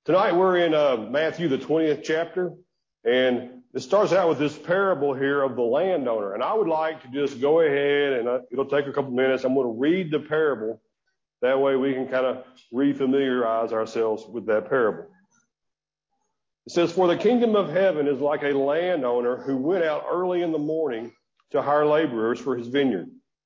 Tonight we're in Matthew, the 20th chapter, and it starts out with this parable here of the landowner. And I would like to just go ahead, and it'll take a couple minutes. I'm going to read the parable. That way we can kind of refamiliarize ourselves with that parable. It says, "For the kingdom of heaven is like a landowner who went out early in the morning to hire laborers for his vineyard.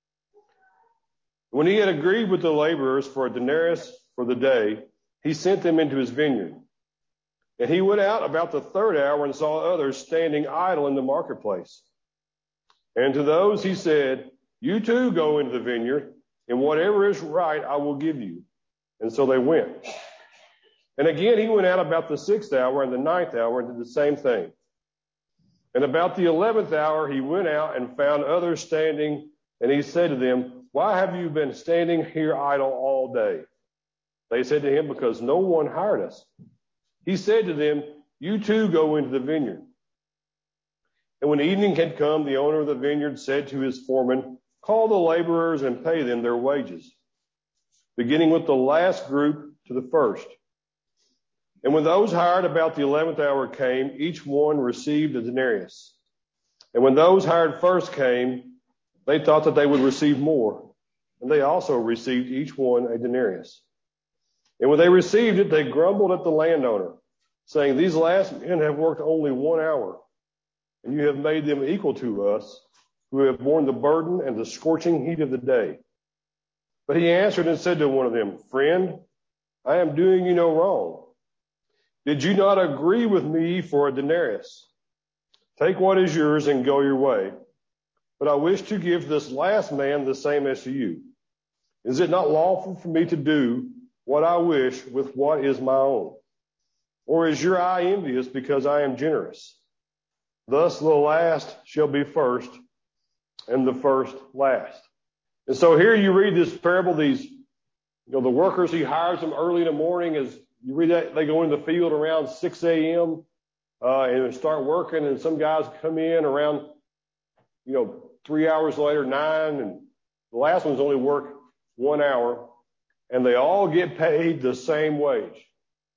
When he had agreed with the laborers for a denarius for the day, he sent them into his vineyard. And he went out about the third hour and saw others standing idle in the marketplace. And to those he said, 'You too go into the vineyard, and whatever is right I will give you.' And so they went. And again he went out about the sixth hour and the ninth hour and did the same thing. And about the 11th hour he went out and found others standing, and he said to them, 'Why have you been standing here idle all day?' They said to him, 'Because no one hired us.' He said to them, 'You too go into the vineyard.' And when evening had come, the owner of the vineyard said to his foreman, 'Call the laborers and pay them their wages, beginning with the last group to the first.' And when those hired about the 11th hour came, each one received a denarius. And when those hired first came, they thought that they would receive more, and they also received each one a denarius. And when they received it, they grumbled at the landowner, saying, 'These last men have worked only 1 hour, and you have made them equal to us, who have borne the burden and the scorching heat of the day.' But he answered and said to one of them, 'Friend, I am doing you no wrong. Did you not agree with me for a denarius? Take what is yours and go your way. But I wish to give this last man the same as to you. Is it not lawful for me to do what I wish with what is my own? Or is your eye envious because I am generous? Thus the last shall be first, and the first last.'" And so here you read this parable, the workers, he hires them early in the morning. As you read that, they go into the field around 6 a.m. And start working, and some guys come in around, 3 hours later, 9, and the last ones only work 1 hour. And they all get paid the same wage.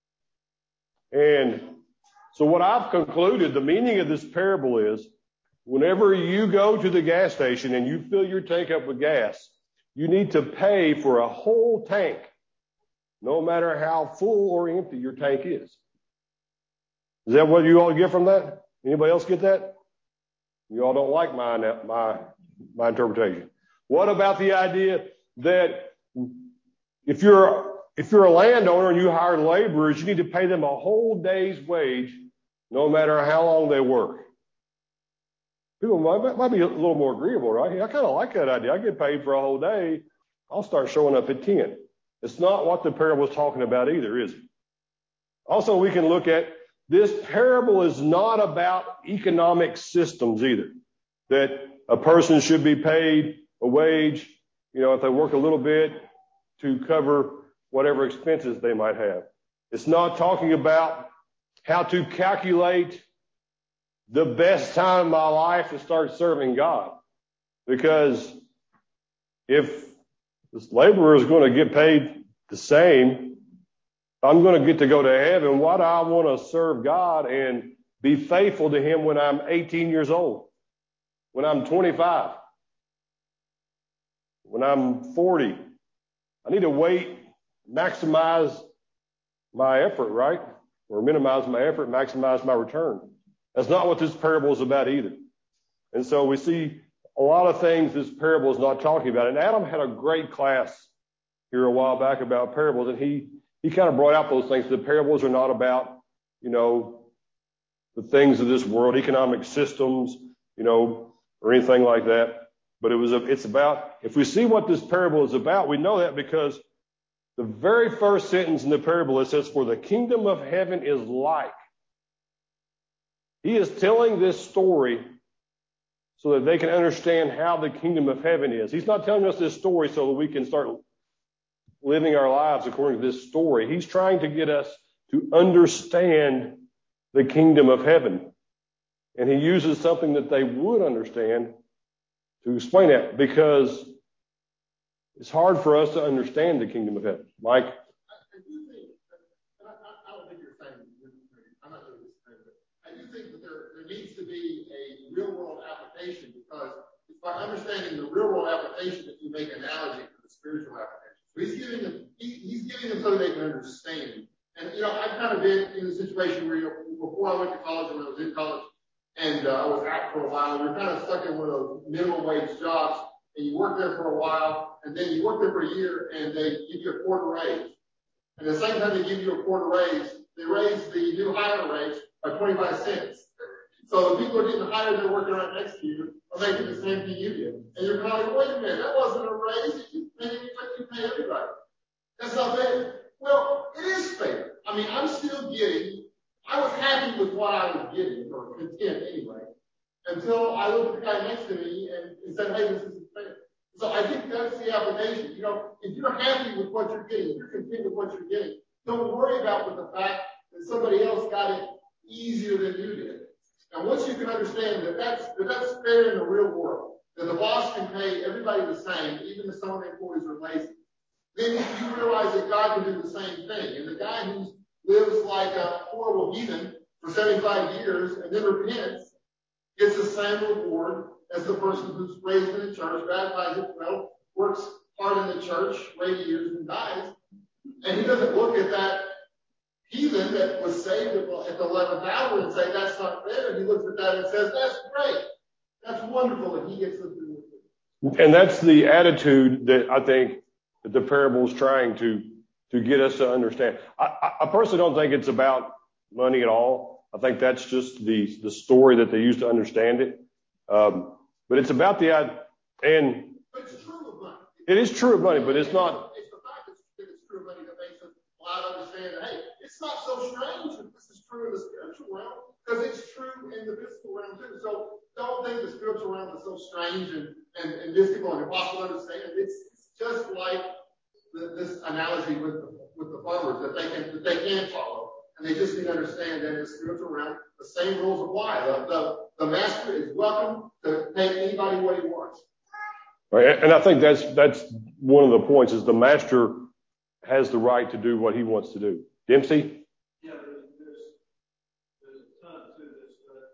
And so what I've concluded, the meaning of this parable is, whenever you go to the gas station and you fill your tank up with gas, you need to pay for a whole tank, no matter how full or empty your tank is. Is that what you all get from that? Anybody else get that? You all don't like my interpretation. What about the idea that if you're a landowner and you hire laborers, you need to pay them a whole day's wage, no matter how long they work? People might be a little more agreeable, right? I kind of like that idea. I get paid for a whole day. I'll start showing up at 10. It's not what the parable is talking about either, is it? Also, we can look at this parable is not about economic systems either, that a person should be paid a wage, if they work a little bit, to cover whatever expenses they might have. It's not talking about how to calculate the best time of my life to start serving God. Because if this laborer is going to get paid the same, I'm going to get to go to heaven. Why do I want to serve God and be faithful to Him when I'm 18 years old, when I'm 25, when I'm 40? I need to maximize my effort, right? Or minimize my effort, maximize my return. That's not what this parable is about either. And so we see a lot of things this parable is not talking about. And Adam had a great class here a while back about parables, and he kind of brought out those things. The parables are not about, the things of this world, economic systems, or anything like that. But it's about, if we see what this parable is about, we know that because the very first sentence in the parable, it says, "For the kingdom of heaven is like." He is telling this story so that they can understand how the kingdom of heaven is. He's not telling us this story so that we can start living our lives according to this story. He's trying to get us to understand the kingdom of heaven. And he uses something that they would understand to explain that, because it's hard for us to understand the kingdom of heaven. Mike? I do think, I don't think you're can understand. And, I've kind of been in a situation where, before I went to college, when I was in college, and I was out for a while, you're kind of stuck in one of those minimum wage jobs, and you work there for a while, and then you work there for a year, and they give you a quarter raise. And the same time they give you a quarter raise, they raise the new hire raise by 25 cents. So the people who are getting hired, they're working right next to you, are making the same thing you did. And you're kind of like, wait a minute, that wasn't a raise. You pay everybody. That's not fair. Well, it is fair. I mean, I was happy with what I was getting, or content anyway, until I looked at the guy next to me and said, hey, this isn't fair. So I think that's the application. If you're happy with what you're getting, if you're content with what you're getting, don't worry about the fact that somebody else got it easier than you did. And once you can understand that that's fair in the real world, that the boss can pay everybody the same, even if some of the employees are lazy, then you realize that God can do the same thing. And the guy who lives like a horrible heathen for 75 years and then repents gets the same reward as the person who's raised in the church, baptized, works hard in the church, 80 years and dies. And he doesn't look at that heathen that was saved at the 11th hour and say, that's not fair. And he looks at that and says, that's great. That's wonderful that he gets to do it. And that's the attitude that I think that the parable is trying to get us to understand. I personally don't think it's about money at all. I think that's just the story that they use to understand it. But it's about But it's true of money. It is true of money, but it's not. It's the fact that it's true of money that makes us allow to understand that, hey, it's not so strange that this is true in the spiritual realm, because it's true in the physical realm too. So don't think the spiritual realm is so strange and mystical and impossible to understand. It's just like this analogy with the farmers that they can follow, and they just need to understand that in the spiritual realm, the same rules apply. The master is welcome to pay anybody what he wants. Right, and I think that's one of the points is the master has the right to do what he wants to do. Dempsey? Yeah, there's a ton to this,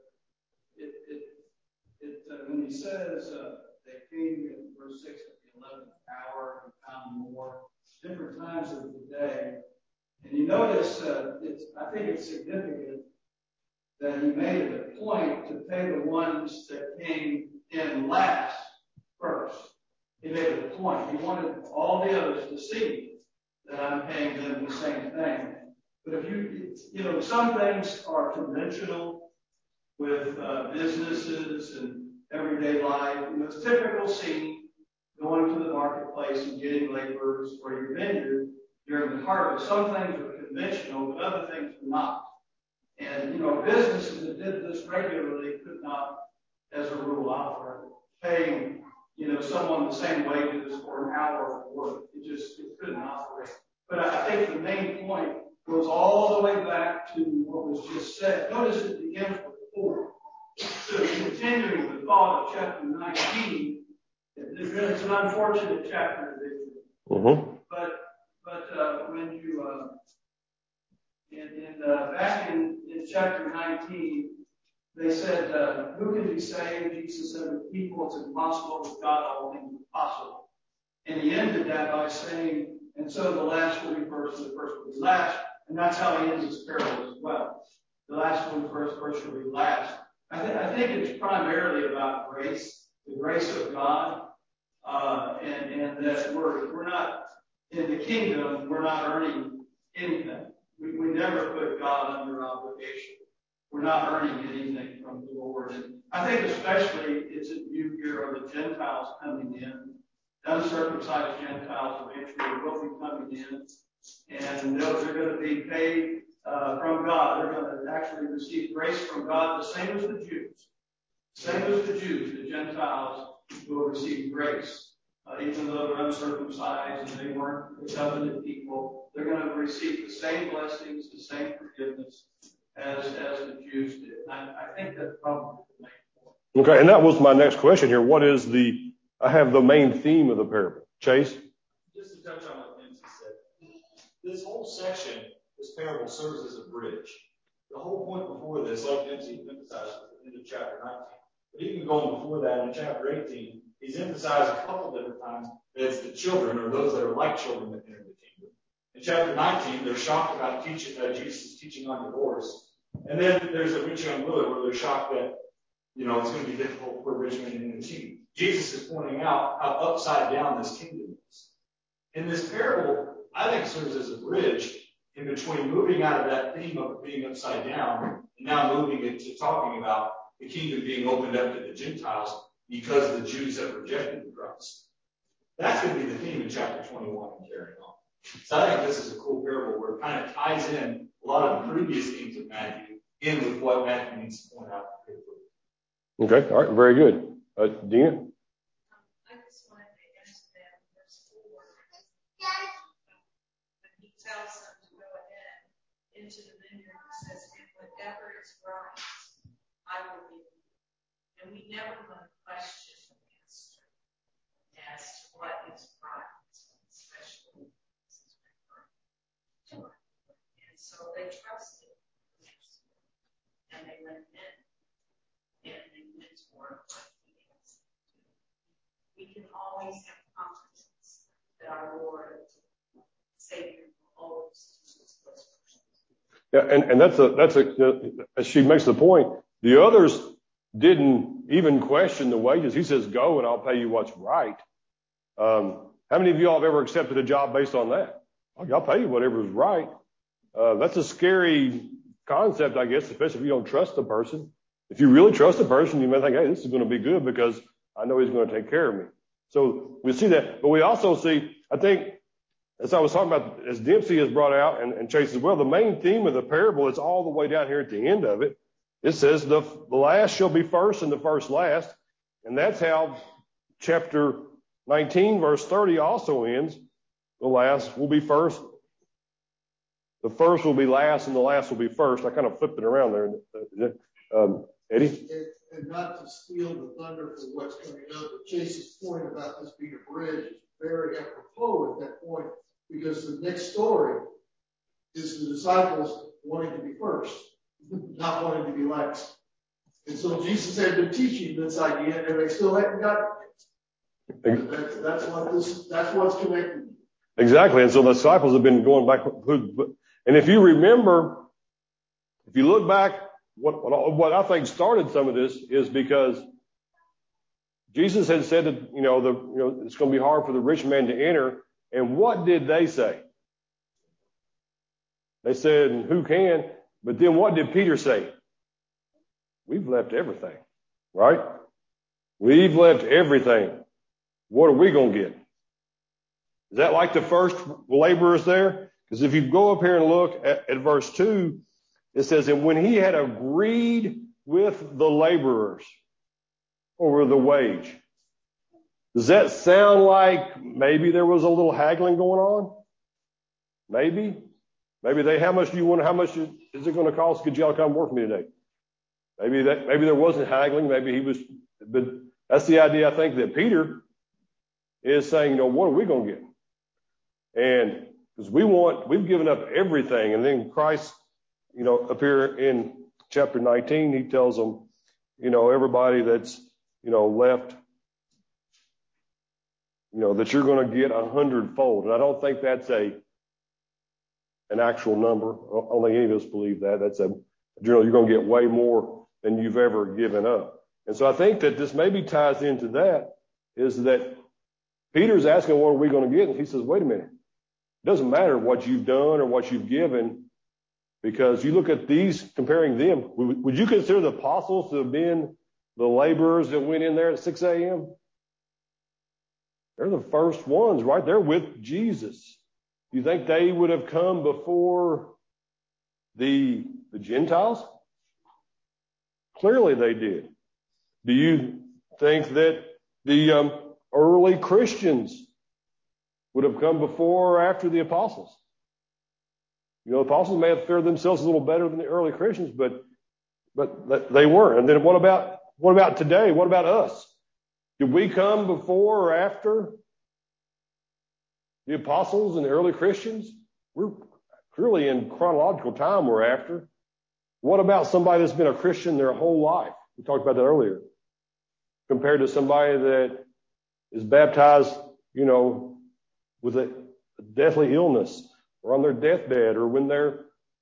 but when he says they came in verse 6 at the 11th hour and found more different times of the day, and you notice I think it's significant that he made it a point to pay the ones that came in last first. He made it a point. He wanted all the others to see that I'm paying them the same thing. But if some things are conventional with businesses and everyday life. It's a typical scene going to the marketplace and getting laborers for your vineyard during the harvest. Some things are conventional, but other things are not. And, businesses that did this regularly could not, as a rule, operate. Paying, someone the same wages for an hour of work. It couldn't operate. But I think the main point goes all the way back to what was just said. Notice it begins with 4. So continuing the thought of chapter 19, it's an unfortunate chapter division. Mm-hmm. But when you back in chapter 19, they said, who can be saved? Jesus said, with people it's impossible, with God all things are possible. And he ended that by saying, and so the last will be first, and the first will be last. And that's how he ends his parable as well. The last will be first will be last. I think it's primarily about grace, the grace of God, and that we're not, in the kingdom, we're not earning anything. We never put God under obligation. We're not earning anything from the Lord. And I think especially it's in view here of the Gentiles coming in. Uncircumcised Gentiles eventually will be coming in. And those are going to be paid from God. They're going to actually receive grace from God, the same as the Jews. Same as the Jews, the Gentiles will receive grace. Even though they're uncircumcised and they weren't the covenant people, they're going to receive the same blessings, the same forgiveness as the Jews did. And I think that's probably the main point. Okay, and that was my next question here. I have the main theme of the parable. Chase? Just to touch on what Dempsey said, this whole section, this parable serves as a bridge. The whole point before this, like Dempsey emphasized at the end of chapter 19, but even going before that in chapter 18, he's emphasized a couple different times that it's the children or those that are like children that enter the kingdom. In chapter 19, they're shocked about Jesus teaching on divorce. And then there's a rich young ruler where they're shocked that, it's going to be difficult for a rich man in the kingdom. Jesus is pointing out how upside down this kingdom is. In this parable, I think it serves as a bridge in between moving out of that theme of being upside down and now moving into talking about the kingdom being opened up to the Gentiles because the Jews have rejected the Christ. That's going to be the theme in chapter 21 and carrying on. So I think this is a cool parable where it kind of ties in a lot of the previous themes of Matthew in with what Matthew needs to point out. Okay, all right, very good. Dina? I just wanted to answer that in verse 4. When he tells them to go ahead into the vineyard, he says, "And whatever is right, I will give you." And we never want to question the master as to what is right, especially since we're to it. And so they trusted the master, and they went in. And they went toward what he asked them to do. We can always have confidence that our Lord, Savior, will always do what's best for us. Yeah, and as she makes the point, the others didn't even question the wages. He says, "Go and I'll pay you what's right." How many of y'all have ever accepted a job based on that? I'll pay you whatever's right. That's a scary concept, I guess, especially if you don't trust the person. If you really trust a person, you may think, "Hey, this is going to be good because I know he's going to take care of me." So we see that. But we also see, I think, as I was talking about, as Dempsey has brought out and Chase as well, the main theme of the parable is all the way down here at the end of it. It says the last shall be first and the first last. And that's how chapter 19, verse 30 also ends. The last will be first. The first will be last and the last will be first. I kind of flipped it around there. Eddie? And not to steal the thunder for what's coming up, but Chase's point about this being a bridge is very apropos at that point, because the next story is the disciples wanting to be first, not wanting to be last. And so Jesus had been teaching this idea, and they still hadn't gotten it. That's what's connected. Exactly. And so the disciples have been going back. And if you remember, if you look back, what I think started some of this is because Jesus had said that, it's going to be hard for the rich man to enter. And what did they say? They said, "Who can?" But then what did Peter say? "We've left everything," right? We've left everything. What are we going to get? Is that like the first laborers there? Because if you go up here and look at verse 2, it says, "And when he had agreed with the laborers over the wage." Does that sound like maybe there was a little haggling going on? Maybe they, how much is it going to cost to get y'all to come work for me today? Maybe there wasn't haggling. Maybe he was, but that's the idea I think that Peter is saying, what are we going to get? And because we've given up everything. And then Christ, up here in chapter 19, he tells them, everybody that's, left, that you're going to get 100-fold. And I don't think that's an actual number. I don't think any of us believe that. That's you're going to get way more than you've ever given up. And so I think that this maybe ties into that, is that Peter's asking, what are we going to get? And he says, wait a minute. It doesn't matter what you've done or what you've given, because you look at these, comparing them. Would you consider the apostles to have been the laborers that went in there at 6 a.m.? They're the first ones, right? They're with Jesus. Do you think they would have come before the Gentiles? Clearly they did. Do you think that the early Christians would have come before or after the apostles? The apostles may have fared themselves a little better than the early Christians, but they weren't. And then what about today? What about us? Did we come before or after the apostles and the early Christians? We're clearly in chronological time we're after. What about somebody that's been a Christian their whole life? We talked about that earlier. Compared to somebody that is baptized, with a deathly illness, or on their deathbed or when they're,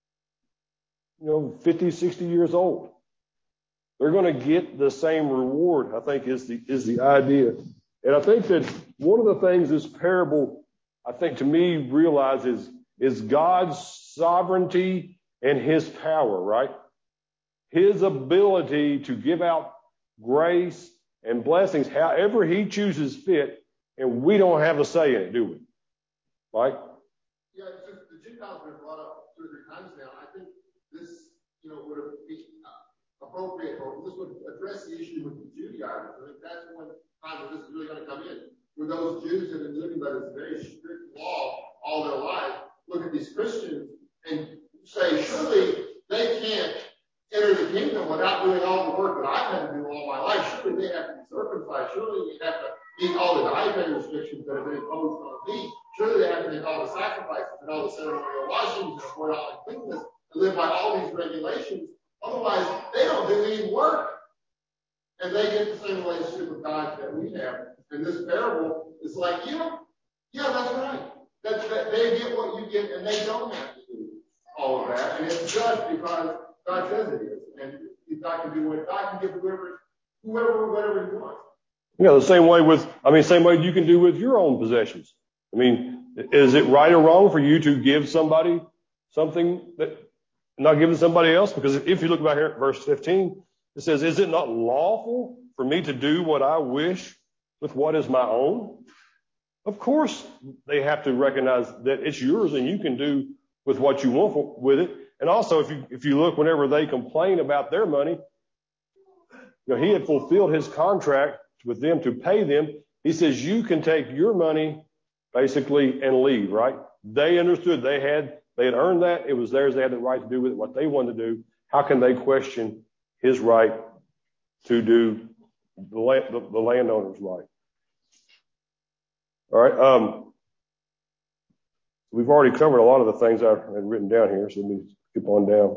50, 60 years old. They're going to get the same reward, I think, is the idea. And I think that one of the things this parable, I think, to me, realizes is God's sovereignty and his power, right? His ability to give out grace and blessings however he chooses fit, and we don't have a say in it, do we? Right? Yeah, it's just the Gentiles have been brought up 2 or 3 times now. I think this, would be appropriate, or this would address the issue with the Judaizers. I think that's one time that this is really going to come in. With those Jews that have been living by this very strict law all their life, look at these Christians and say, surely they can't enter the kingdom without doing all the work that I've had to do all my life. Surely they have to be circumcised. Surely they have to meet all the dietary restrictions that have been imposed on me. Surely they have to make all the sacrifices and all the ceremonial washings and avoid all uncleanness and live by all these regulations. Otherwise, they don't do any work. And they get the same relationship with God that we have. And this parable is like, yeah, that's right. That they get what you get, and they don't have to do all of that. And it's just because God says it is. And God can do what God can give whoever whatever he wants. The same way you can do with your own possessions. Is it right or wrong for you to give somebody something that not giving somebody else? Because if you look back here at verse 15, it says, is it not lawful for me to do what I wish with what is my own? Of course, they have to recognize that it's yours and you can do with what you want with it. And also, if you look, whenever they complain about their money, he had fulfilled his contract with them to pay them. He says, you can take your money basically and leave, right? They understood they had earned that. It was theirs. They had the right to do with it what they wanted to do. How can they question his right to do the landowner's right? All right. We've already covered a lot of the things I've had written down here, so let me skip on down.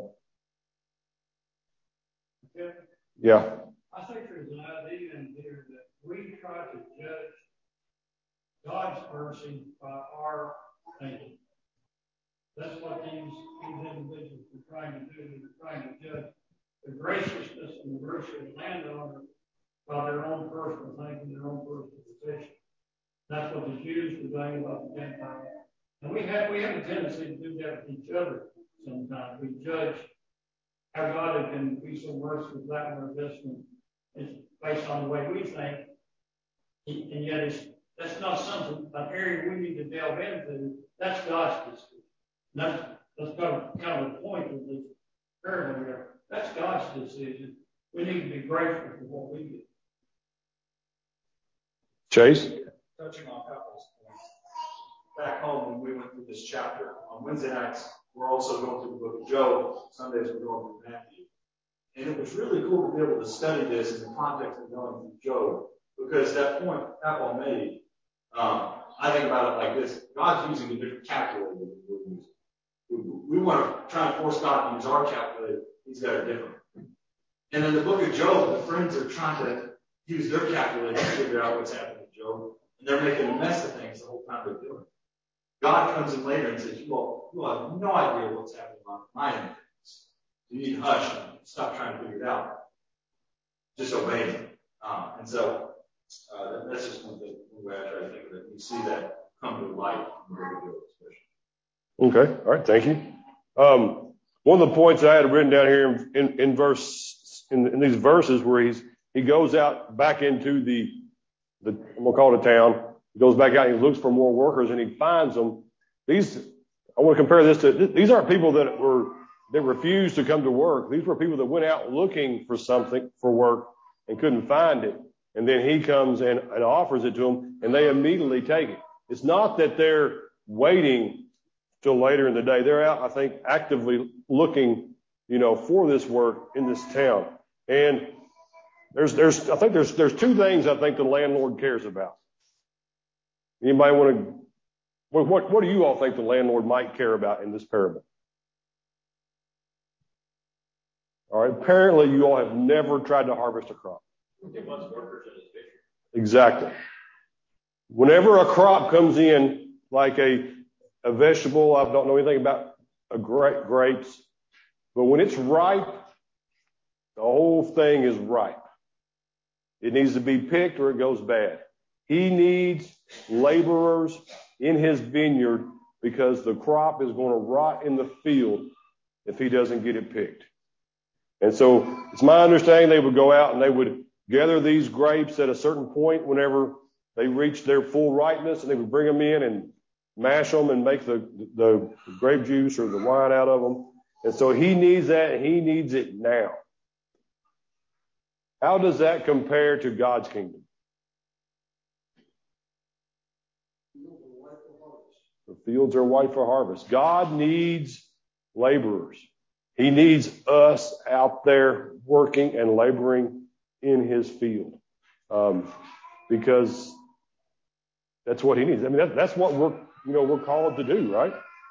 Yeah. I think there's an idea in here that we try to judge God's mercy by our thinking. That's what these individuals are trying to do. They're trying to judge the graciousness and the mercy of the landowner by their own personal thinking, their own personal position. That's what the Jews were doing about the Gentiles. And we have a tendency to do that with each other sometimes. We judge how God can be so merciful with that one or this one. It's based on the way we think. And yet that's not something, an area we need to delve into. That's God's decision. That's kind of the point of this parable here. That's God's decision. We need to be grateful for what we get. Chase? Touching on Apple's point, back home when we went through this chapter, on Wednesday nights, we're also going through the book of Job. Sundays, we're going through Matthew. And it was really cool to be able to study this in the context of going through Job, because that point Apple made, I think about it like this. God's using a different calculator than we're using. We want to try and force God to use our calculator. He's got a different. And in the book of Job, the friends are trying to use their calculator to figure out what's happening to Job. And they're making a mess of things the whole time they're doing it. God comes in later and says, you all have no idea what's happening on my end of things. You need to hush and stop trying to figure it out. Just obey me. And so that's just one way I try to think of it. You see that come to light in the book of Job, especially. Okay. All right. Thank you. One of the points I had written down here in these verses where he goes out back into the I'm going to call it a town. He goes back out and he looks for more workers and he finds them. I want to compare this to, these aren't people that refused to come to work. These were people that went out looking for something for work and couldn't find it. And then he comes and offers it to them and they immediately take it. It's not that they're waiting till later in the day. They're out, I think, actively looking, for this work in this town. And there's two things I think the landlord cares about. Anybody want to, what do you all think the landlord might care about in this parable? All right. Apparently you all have never tried to harvest a crop. He wants workers in his vineyard. Exactly. Whenever a crop comes in, like a a vegetable. I don't know anything about grapes. But when it's ripe, the whole thing is ripe. It needs to be picked or it goes bad. He needs laborers in his vineyard because the crop is going to rot in the field if he doesn't get it picked. And so it's my understanding they would go out and they would gather these grapes at a certain point whenever they reached their full ripeness, and they would bring them in and mash them and make the grape juice or the wine out of them. And so he needs that, and he needs it now. How does that compare to God's kingdom? The fields are white for harvest. God needs laborers. He needs us out there working and laboring in his field. Because that's what he needs. I mean, that's what we're called to do, right?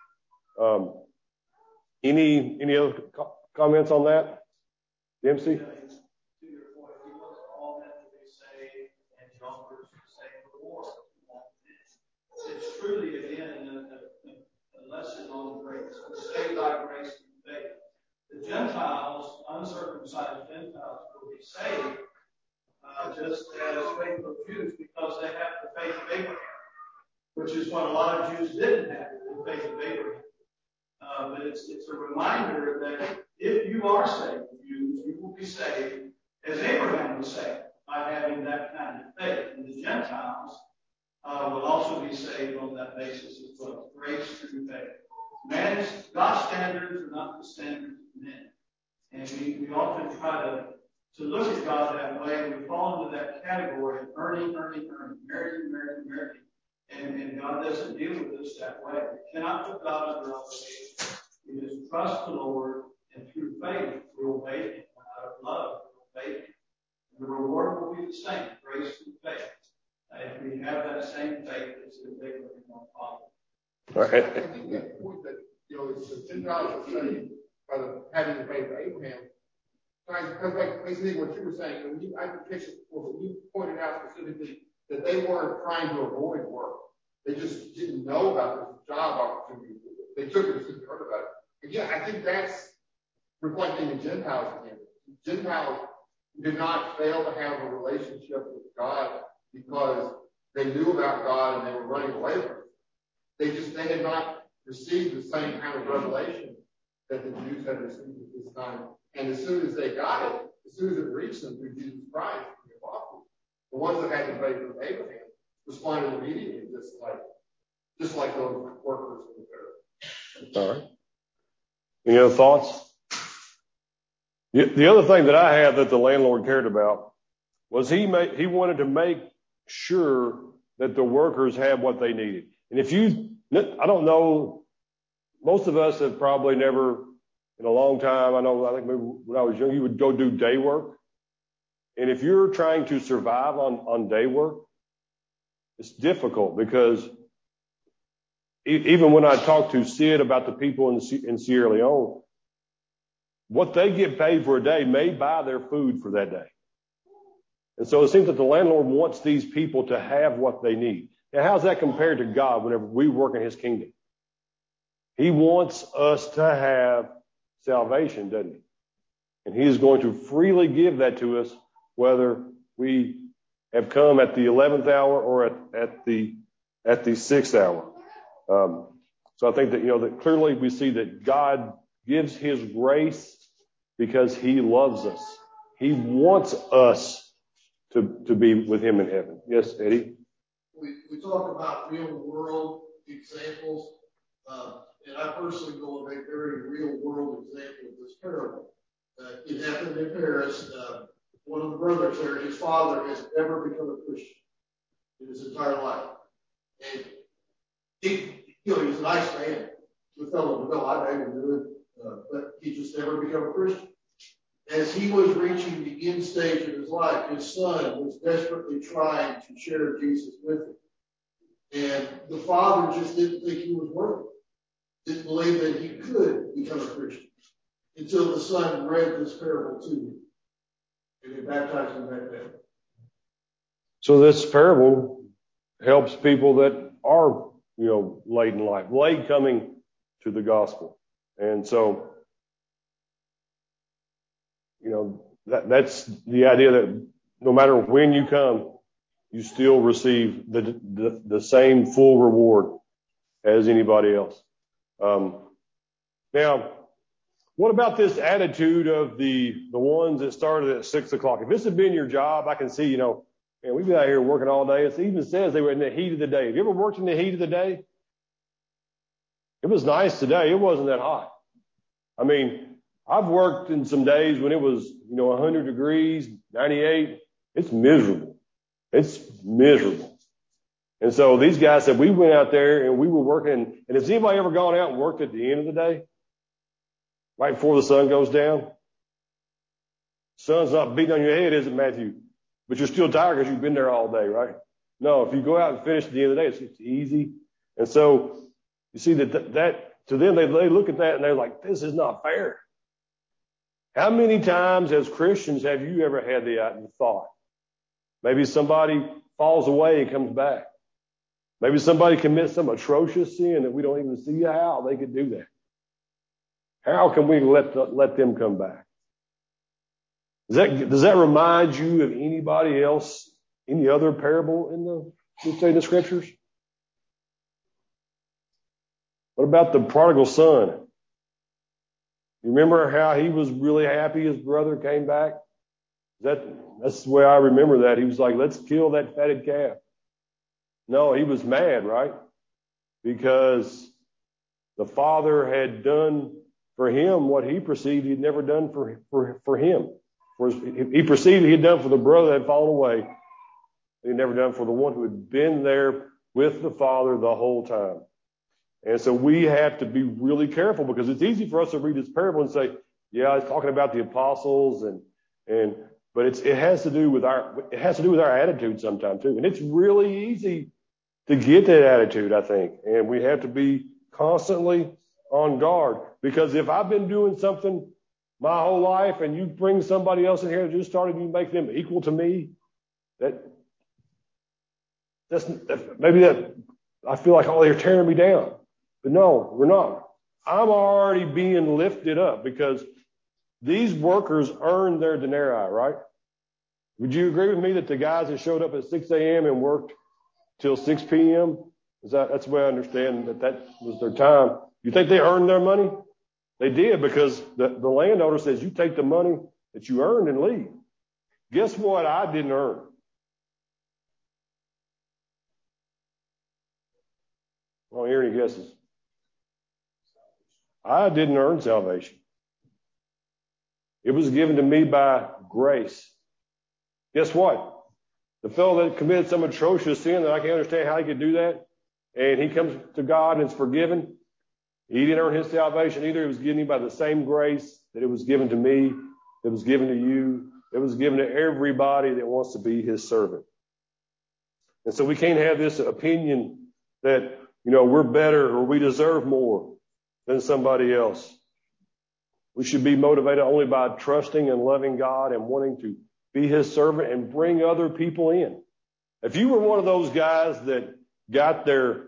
Any other comments on that? Dempsey? To your point, he wants all men to be saved and jumpers to save the Lord. It's truly, again, a lesson on grace. We're saved by grace through faith. The Gentiles, uncircumcised Gentiles, will be saved just as faithful Jews because they have the faith of Abraham, which is what a lot of Jews didn't have, the faith of Abraham. But it's a reminder that if you are saved, Jews, you will be saved as Abraham was saved by having that kind of faith. And the Gentiles will also be saved on that basis as well. Grace through faith. God's standards are not the standards of men. And we often try to look at God that way, and we fall into that category of earning, marrying. And God doesn't deal with us that way. We cannot put God under obligation. We just trust the Lord, and through faith, we obey Him. Out of love, we obey Him. And the reward will be the same, grace through faith. If we have that same faith, it's the big one we want to follow. I think that point that, it's the Gentiles are saved by having the faith of Abraham. Because basically what you were saying, I can catch it before, but you pointed out specifically that they weren't trying to avoid work. They just didn't know about this job opportunity. They took it as soon as they heard about it. Again, I think that's reflecting the Gentiles again. Gentiles did not fail to have a relationship with God because they knew about God and they were running away from it. They had not received the same kind of revelation that the Jews had received at this time. And as soon as they got it, as soon as it reached them through Jesus Christ, the apostles, the ones that had the faith of Abraham, responded immediately, just like those workers in the Pharisees. All right. Any other thoughts? The other thing that I had that the landlord cared about was he wanted to make sure that the workers had what they needed. And I don't know, most of us have probably never in a long time, I think maybe when I was young, you would go do day work. And if you're trying to survive on day work, it's difficult because even when I talked to Sid about the people in Sierra Leone, what they get paid for a day may buy their food for that day. And so it seems that the landlord wants these people to have what they need. Now, how's that compared to God whenever we work in His kingdom? He wants us to have salvation, doesn't He? And He is going to freely give that to us, whether we have come at the 11th hour or at the 6th hour. So I think that, that clearly we see that God gives His grace because He loves us. He wants us to be with Him in heaven. Yes, Eddie? We talk about real world examples, and I personally go and make very real world example of this parable. It happened in Paris. One of the brothers there, his father has never become a Christian in his entire life. And he was a nice man. The fellow, no, I know him do it, but he just never became a Christian. As he was reaching the end stage of his life, his son was desperately trying to share Jesus with him. And the father just didn't think he was worthy. Didn't believe that he could become a Christian until the son read this parable to him. And he baptized him that day. So this parable helps people that are late in life, late coming to the gospel. And so, that's the idea that no matter when you come, you still receive the same full reward as anybody else. Now, what about this attitude of the ones that started at 6 o'clock? If this had been your job, I can see, man, we've been out here working all day. It even says they were in the heat of the day. Have you ever worked in the heat of the day? It was nice today. It wasn't that hot. I mean, I've worked in some days when it was, 100 degrees, 98. It's miserable. It's miserable. And so these guys said we went out there and we were working. And has anybody ever gone out and worked at the end of the day? Right before the sun goes down? Sun's not beating on your head, is it, Matthew? But you're still tired because you've been there all day, right? No, if you go out and finish at the end of the day, it's easy. And so you see that to them, they look at that and they're like, this is not fair. How many times as Christians have you ever had the thought? Maybe somebody falls away and comes back. Maybe somebody commits some atrocious sin that we don't even see how they could do that. How can we let them come back? Does that remind you of anybody else, any other parable in the scriptures? What about the prodigal son? You remember how he was really happy his brother came back? That's the way I remember that. He was like, let's kill that fatted calf. No, he was mad, right? Because the father had done for him what he perceived he'd never done for him. He perceived he had done for the brother that had fallen away. He'd never done for the one who had been there with the father the whole time. And so we have to be really careful because it's easy for us to read this parable and say, yeah, it's talking about the apostles but it has to do with our attitude sometimes too. And it's really easy to get that attitude, I think. And we have to be constantly on guard because if I've been doing something my whole life and you bring somebody else in here that just started, you make them equal to me, I feel like, oh, they're tearing me down. But no, we're not. I'm already being lifted up because these workers earned their denarii, right? Would you agree with me that the guys that showed up at 6 a.m. and worked till 6 p.m., that's the way I understand that was their time. You think they earned their money? They did because the landowner says you take the money that you earned and leave. Guess what I didn't earn? I don't hear any guesses. I didn't earn salvation. It was given to me by grace. Guess what? The fellow that committed some atrocious sin that I can't understand how he could do that, and he comes to God and is forgiven. He didn't earn his salvation either. It was given by the same grace that it was given to me, that was given to you, that was given to everybody that wants to be his servant. And so we can't have this opinion that, we're better or we deserve more than somebody else. We should be motivated only by trusting and loving God and wanting to be his servant and bring other people in. If you were one of those guys that got their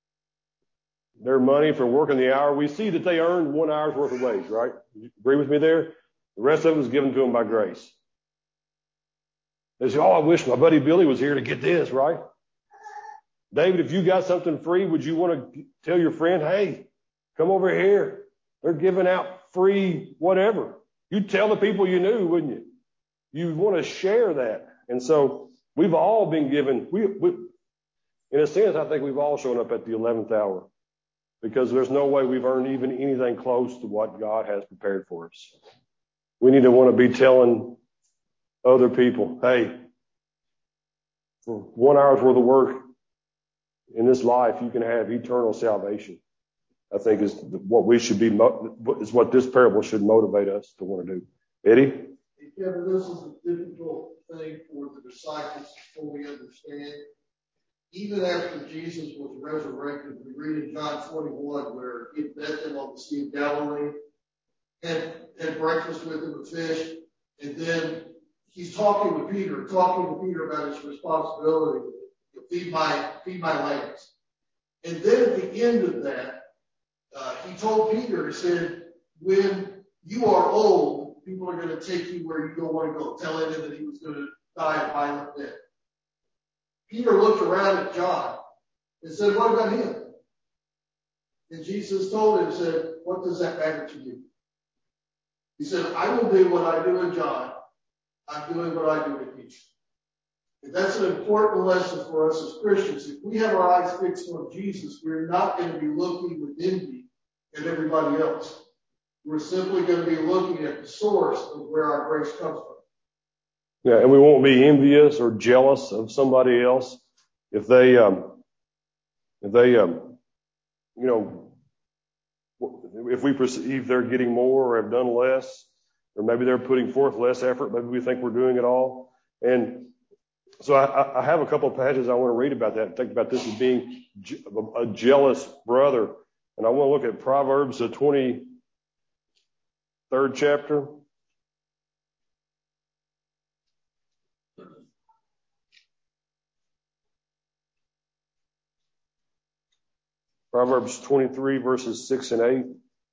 money for working the hour, we see that they earned 1 hour's worth of wage, right? You agree with me there? The rest of it was given to them by grace. They say, I wish my buddy Billy was here to get this, right? David, if you got something free, would you want to tell your friend, hey, come over here. They're giving out free whatever. You'd tell the people you knew, wouldn't you? You want to share that. And so we've all been given, we in a sense, I think we've all shown up at the 11th hour because there's no way we've earned even anything close to what God has prepared for us. We need to want to be telling other people, hey, for 1 hour's worth of work in this life, you can have eternal salvation. I think is what we should be, is what this parable should motivate us to want to do. Eddie? Kevin, this is a difficult thing for the disciples to fully understand. Even after Jesus was resurrected, we read in John 21 where he met them on the Sea of Galilee, had breakfast with him, a fish, and then he's talking to Peter about his responsibility to feed my lambs. And then at the end of that, he told Peter, he said, when you are old, people are going to take you where you don't want to go, telling him that he was going to die a violent death. Peter looked around at John and said, what about him? And Jesus told him, said, what does that matter to you? He said, I will do what I do in John. I'm doing what I do in you. And that's an important lesson for us as Christians. If we have our eyes fixed on Jesus, we're not going to be looking with envy at everybody else. We're simply going to be looking at the source of where our grace comes from. Yeah, and we won't be envious or jealous of somebody else if they, if we perceive they're getting more or have done less, or maybe they're putting forth less effort, maybe we think we're doing it all. And so I have a couple of passages I want to read about that and think about this as being a jealous brother. And I want to look at Proverbs, the 23rd chapter. Proverbs 23, verses 6 and 8.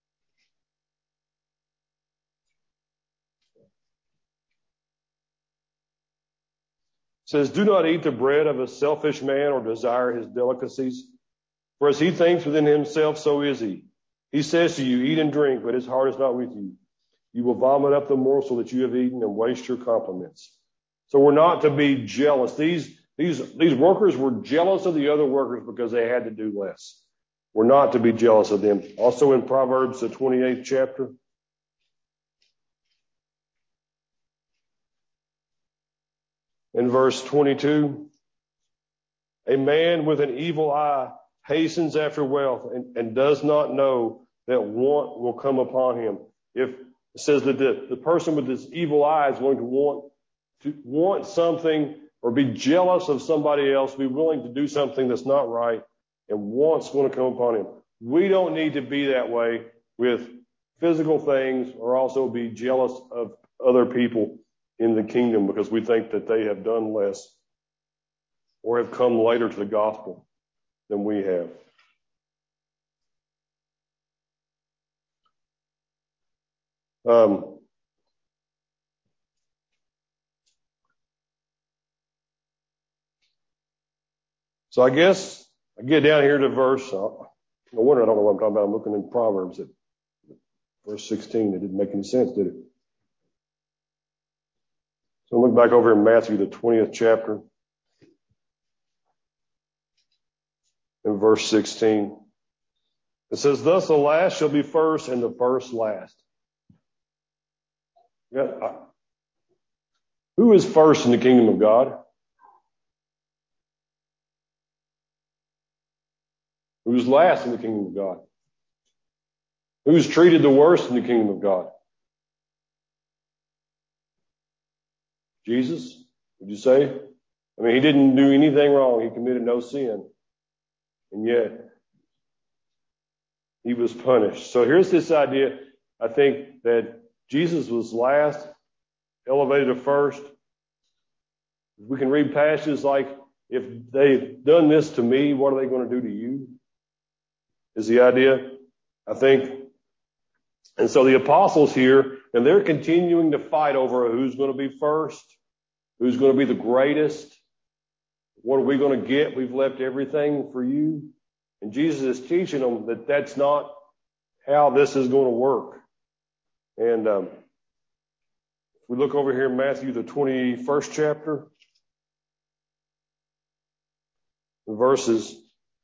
Says, do not eat the bread of a selfish man or desire his delicacies. For as he thinks within himself, so is he. He says to you, eat and drink, but his heart is not with you. You will vomit up the morsel that you have eaten and waste your compliments. So we're not to be jealous. These workers were jealous of the other workers because they had to do less. We're not to be jealous of them. Also in Proverbs, the 28th chapter. In verse 22, a man with an evil eye hastens after wealth and does not know that want will come upon him. If it says that the person with this evil eye is going to want something or be jealous of somebody else, be willing to do something that's not right, and want's going to come upon him. We don't need to be that way with physical things or also be jealous of other people in the kingdom because we think that they have done less or have come later to the gospel than we have. So I guess I get down here to verse, no wonder I don't know what I'm talking about. I'm looking in Proverbs at verse 16. It didn't make any sense, did it? So look back over in Matthew, the 20th chapter, in verse 16. It says, thus the last shall be first and the first last. Who is first in the kingdom of God? Who's last in the kingdom of God? Who's treated the worst in the kingdom of God? Jesus, would you say? I mean, he didn't do anything wrong. He committed no sin. And yet, he was punished. So here's this idea. I think that Jesus was last, elevated to first. We can read passages like, if they've done this to me, what are they going to do to you? Is the idea, I think. And so the apostles here, and they're continuing to fight over who's going to be first, who's going to be the greatest, what are we going to get? We've left everything for you. And Jesus is teaching them that that's not how this is going to work. And if we look over here in Matthew, the 21st chapter, verse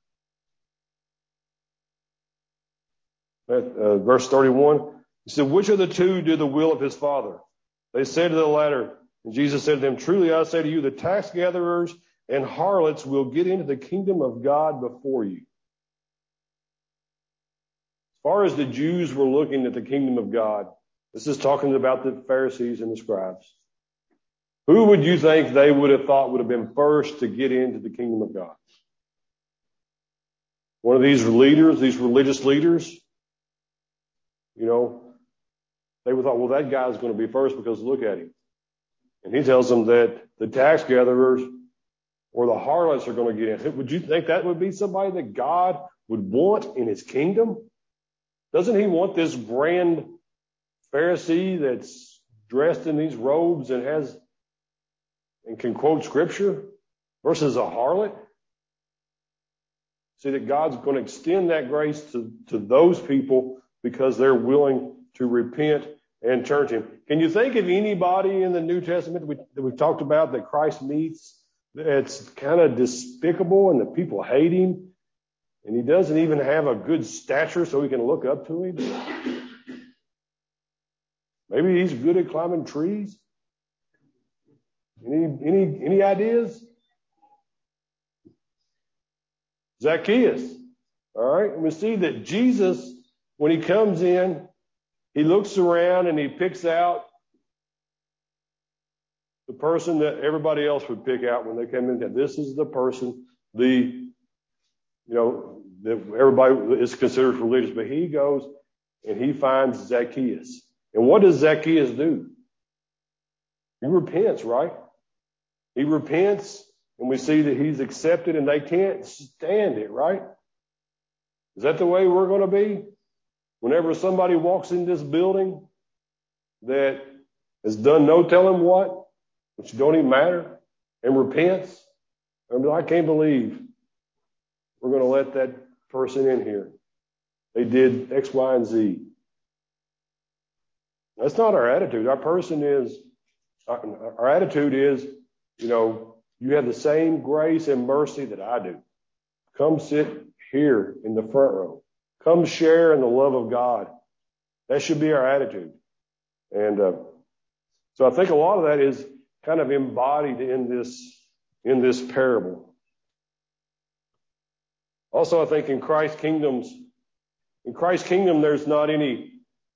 31, he said, which of the two did the will of his father? They said to the latter, and Jesus said to them, truly I say to you, the tax gatherers and harlots will get into the kingdom of God before you. As far as the Jews were looking at the kingdom of God, this is talking about the Pharisees and the scribes. Who would you think they would have thought would have been first to get into the kingdom of God? One of these leaders, these religious leaders? You know, they would have thought, well, that guy's going to be first because look at him. And he tells them that the tax gatherers or the harlots are going to get in. Would you think that would be somebody that God would want in his kingdom? Doesn't he want this grand Pharisee that's dressed in these robes and can quote scripture versus a harlot? See that God's going to extend that grace to those people because they're willing to repent and turn to him. Can you think of anybody in the New Testament that we've talked about that Christ meets that's kind of despicable and the people hate him and he doesn't even have a good stature so we can look up to him? Maybe he's good at climbing trees. Any ideas? Zacchaeus. All right. And we see that Jesus, when he comes in, he looks around and he picks out the person that everybody else would pick out when they come in. This is the person, that everybody is considered religious. But he goes and he finds Zacchaeus. And what does Zacchaeus do? He repents, right? He repents, and we see that he's accepted, and they can't stand it, right? Is that the way we're going to be? Whenever somebody walks in this building that has done no telling what, which don't even matter, and repents, I can't believe we're going to let that person in here. They did X, Y, and Z. That's not our attitude. Our attitude is, you have the same grace and mercy that I do. Come sit here in the front row. Come share in the love of God. That should be our attitude. And so I think a lot of that is kind of embodied in this parable. Also, I think in Christ's kingdom, there's not any,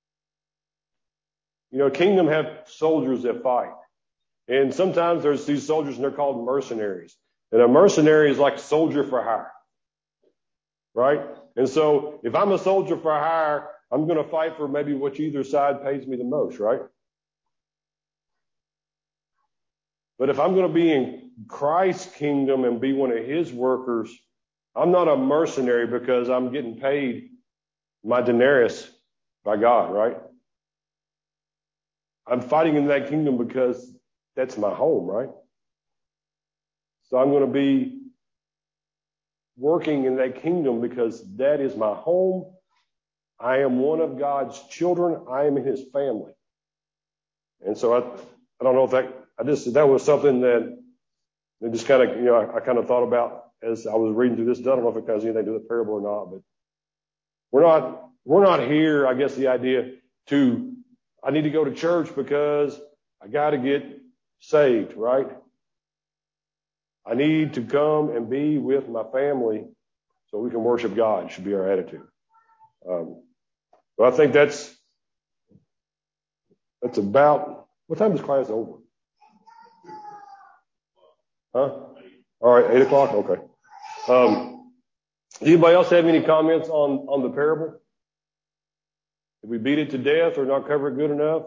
kingdom have soldiers that fight. And sometimes there's these soldiers and they're called mercenaries. And a mercenary is like a soldier for hire. Right? And so if I'm a soldier for hire, I'm going to fight for maybe which either side pays me the most, right? But if I'm going to be in Christ's kingdom and be one of his workers, I'm not a mercenary because I'm getting paid my denarius by God, right? I'm fighting in that kingdom because that's my home, right? So I'm going to be working in that kingdom because that is my home. I am one of God's children. I am in his family. And so I don't know if that was something that just kind of, I kind of thought about as I was reading through this. I don't know if it has anything to do with the parable or not, but we're not here, I guess the idea I need to go to church because I got to get saved, right? I need to come and be with my family so we can worship God. Should be our attitude. But I think that's about, what time is class over? Huh? All right, 8:00. Okay. Anybody else have any comments on the parable? Did we beat it to death or not cover it good enough?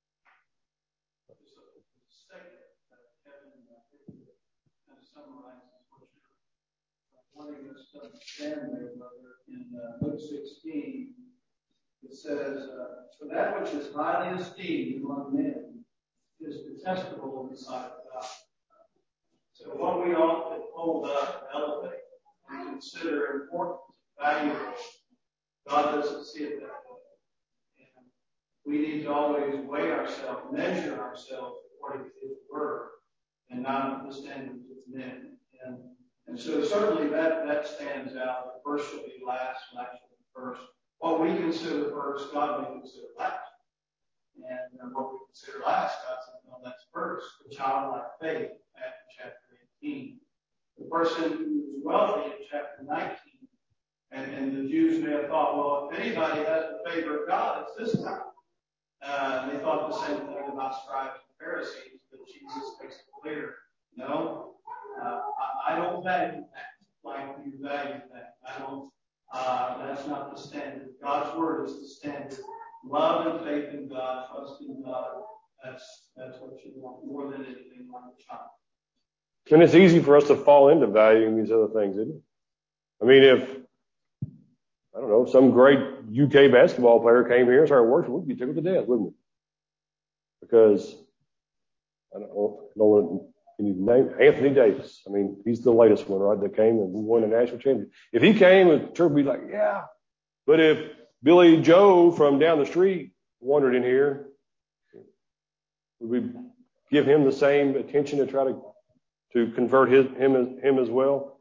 Wanting us to understand there, brother, in Luke 16, it says, "For that which is highly esteemed among men is detestable in the sight of God." So what we often hold up and elevate and consider important, valuable, God doesn't see it that way. And we need to always weigh ourselves, measure ourselves according to his word and not the standards of men. And so certainly that stands out. The first will be last, last will be first. What we consider first, God may consider last. And what we consider last, God says, no, that's first. The childlike faith, Matthew chapter 18. The person who is wealthy in chapter 19. And the Jews may have thought, well, if anybody has the favor of God, it's this guy. They thought the same thing about scribes and Pharisees, but Jesus makes it clear. No. I don't value that like you value that. That's not the standard. God's word is the standard. Love and faith in God, trust in God. That's what you want more than anything like a child. And it's easy for us to fall into valuing these other things, isn't it? I mean, if, I don't know, some great UK basketball player came here and started worshiping, we'd be tickled to death, wouldn't we? Because, I don't know, can you name Anthony Davis? I mean, he's the latest one, right, that came and won a national championship. If he came, the church would be like, yeah. But if Billy Joe from down the street wandered in here, would we give him the same attention to try to convert him as well?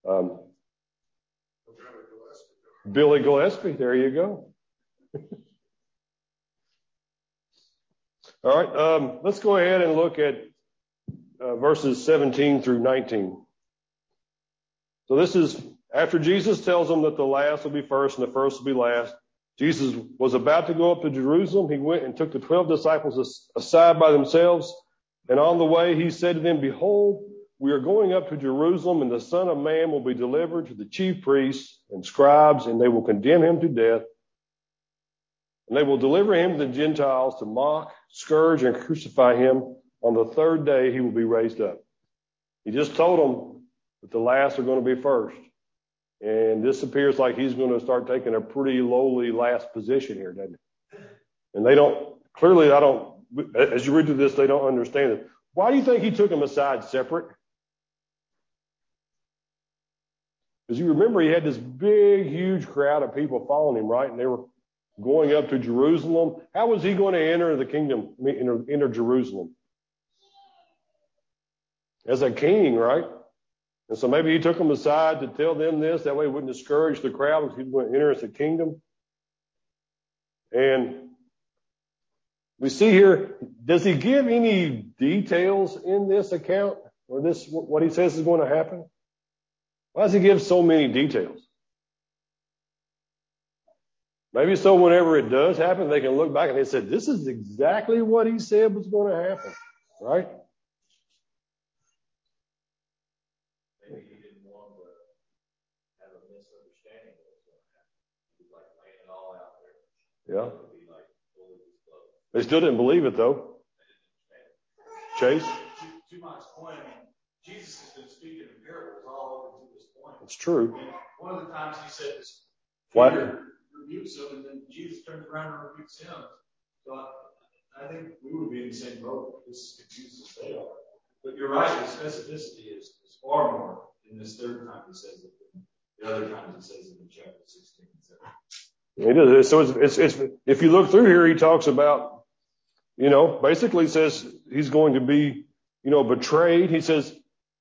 Billy Gillespie, there you go. All right, let's go ahead and look at verses 17 through 19. So this is after Jesus tells them that the last will be first and the first will be last. Jesus was about to go up to Jerusalem. He went and took the 12 disciples aside by themselves. And on the way, he said to them, behold, we are going up to Jerusalem, and the Son of Man will be delivered to the chief priests and scribes, and they will condemn him to death. And they will deliver him to the Gentiles to mock, scourge, and crucify him. On the third day, he will be raised up. He just told them that the last are going to be first. And this appears like he's going to start taking a pretty lowly last position here, doesn't it? And as you read through this, they don't understand it. Why do you think he took them aside separate? Because you remember he had this big, huge crowd of people following him, right? And they were going up to Jerusalem. How was he going to enter the kingdom, enter Jerusalem? As a king, right? And so maybe he took them aside to tell them this. That way it wouldn't discourage the crowd because he was going to enter as a kingdom. And we see here, does he give any details in this account or this, what he says is going to happen? Why does he give so many details? Maybe so whenever it does happen, they can look back and they said, this is exactly what he said was going to happen, right? Maybe he didn't want to have a misunderstanding of what's going to happen. He was like laying it all out there. Yeah. It would be like fully disclosed. They still didn't believe it, though. Chase? To Mike's point, I mean, Jesus has been speaking in parables all over to this point. It's true. And one of the times he said this, What? Peter rebukes him, and then Jesus turns around and rebukes him. So I think we would be in the same boat. This is confused as they are. But you're right, the specificity is far more in this third time he says it than the other times he says it in chapter 16 and 17. It is. So it's if you look through here, he talks about, basically says he's going to be, betrayed. He says,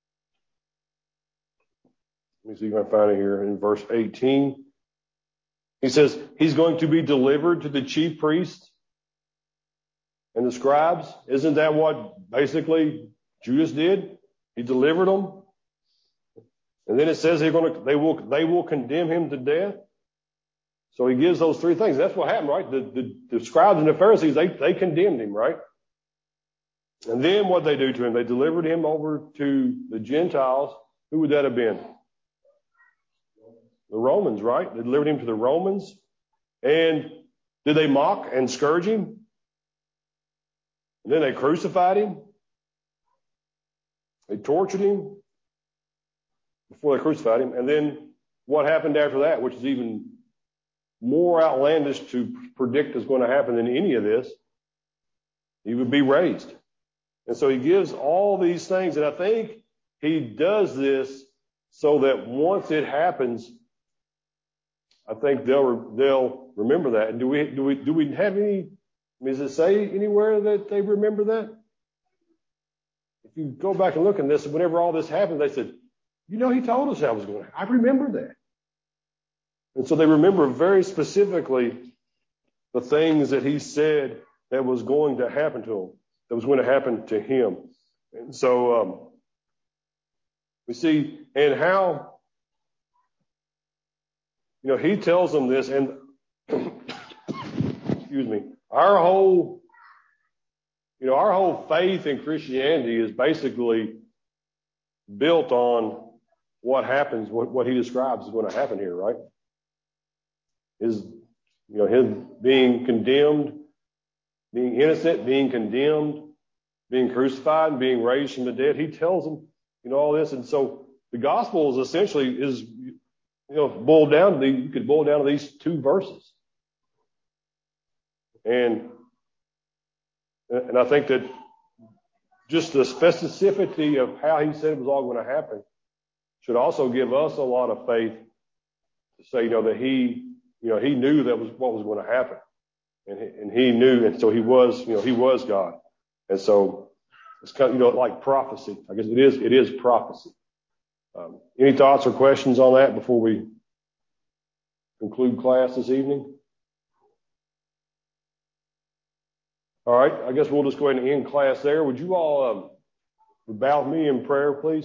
let me see if I can find it here in verse 18. He says he's going to be delivered to the chief priests and the scribes. Isn't that what basically Judas did? He delivered them. And then it says they will condemn him to death. So he gives those three things. That's what happened, right? The scribes and the Pharisees, they condemned him, right? And then what they do to him, they delivered him over to the Gentiles. Who would that have been? The Romans, right? They delivered him to the Romans. And did they mock and scourge him? And then they crucified him. They tortured him before they crucified him. And then what happened after that, which is even more outlandish to predict is going to happen than any of this, he would be raised. And so he gives all these things, and I think he does this so that once it happens, I think they'll remember that. And do we have any? Does it say anywhere that they remember that? If you go back and look at this, whenever all this happened, they said, he told us that was going to happen. I remember that. And so they remember very specifically the things that he said that was going to happen to him, that was going to happen to him. And so we see, and how, he tells them this, and excuse me, our whole faith in Christianity is basically built on what happens, what he describes is going to happen here, right? Him being condemned, being innocent, being condemned, being crucified, and being raised from the dead. He tells them all this. And so the gospel is essentially boiled down to you could boil down to these two verses. And I think that just the specificity of how he said it was all going to happen should also give us a lot of faith to say, that he knew that was what was going to happen. And he knew, and so he was God. And so it's kind of, like prophecy. I guess it is prophecy. Any thoughts or questions on that before we conclude class this evening? All right, I guess we'll just go ahead and end class there. Would you all bow with me in prayer, please?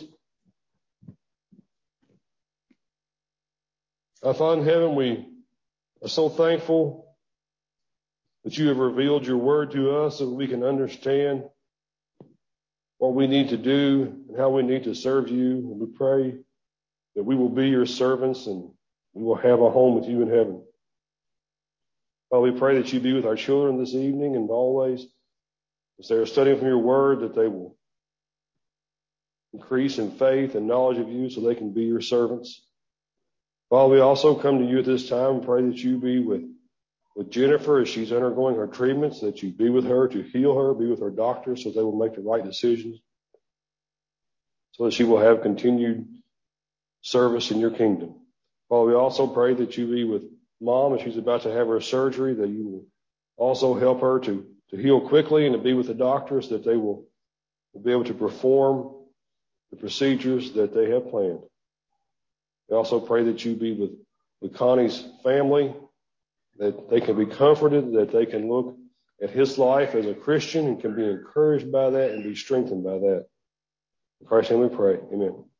Our Father in heaven, we are so thankful that you have revealed your word to us so that we can understand what we need to do and how we need to serve you. And we pray that we will be your servants and we will have a home with you in heaven. Father, we pray that you be with our children this evening and always, as they are studying from your word, that they will increase in faith and knowledge of you so they can be your servants. Father, we also come to you at this time and pray that you be with Jennifer as she's undergoing her treatments, that you be with her to heal her, be with her doctors so they will make the right decisions, so that she will have continued service in your kingdom. Father, we also pray that you be with Mom as she's about to have her surgery, that you will also help her to heal quickly and to be with the doctors, that they will be able to perform the procedures that they have planned. We also pray that you be with Connie's family, that they can be comforted, that they can look at his life as a Christian and can be encouraged by that and be strengthened by that. In Christ's name we pray. Amen.